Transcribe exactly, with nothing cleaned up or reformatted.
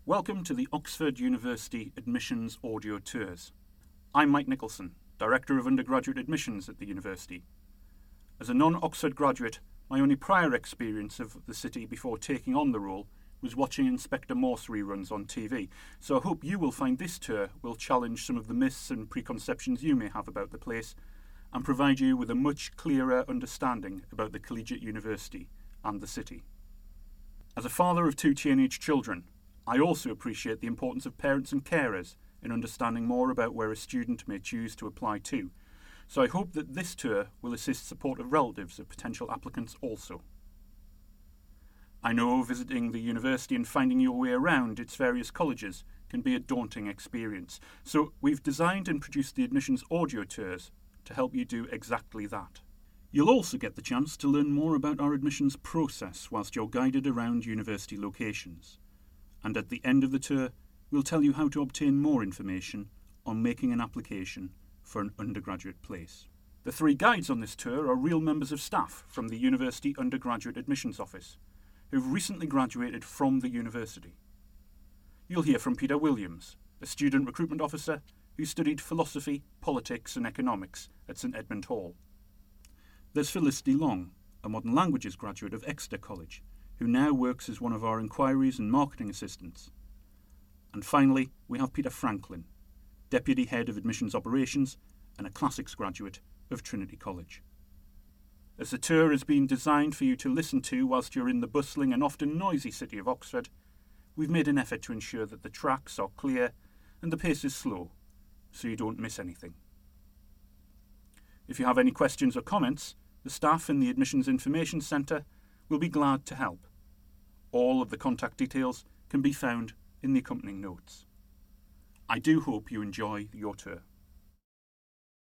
Welcome to the Oxford University Admissions Audio Tours. I'm Mike Nicholson, Director of Undergraduate Admissions at the University. As a non-Oxford graduate, my only prior experience of the city before taking on the role was watching Inspector Morse reruns on T V, so I hope you will find this tour will challenge some of the myths and preconceptions you may have about the place and provide you with a much clearer understanding about the collegiate university and the city. As a father of two teenage children, I also appreciate the importance of parents and carers in understanding more about where a student may choose to apply to, so I hope that this tour will assist supportive relatives of potential applicants also. I know visiting the university and finding your way around its various colleges can be a daunting experience, so we've designed and produced the admissions audio tours to help you do exactly that. You'll also get the chance to learn more about our admissions process whilst you're guided around university locations. And at the end of the tour, we'll tell you how to obtain more information on making an application for an undergraduate place. The three guides on this tour are real members of staff from the University Undergraduate Admissions Office, who've recently graduated from the university. You'll hear from Peter Williams, a student recruitment officer who studied philosophy, politics and economics at St Edmund Hall. There's Phyllis DeLong, a modern languages graduate of Exeter College, who now works as one of our inquiries and marketing assistants. And finally, we have Peter Franklin, Deputy Head of Admissions Operations and a Classics graduate of Trinity College. As the tour has been designed for you to listen to whilst you're in the bustling and often noisy city of Oxford, we've made an effort to ensure that the tracks are clear and the pace is slow, so you don't miss anything. If you have any questions or comments, the staff in the Admissions Information Centre will be glad to help. All of the contact details can be found in the accompanying notes. I do hope you enjoy your tour.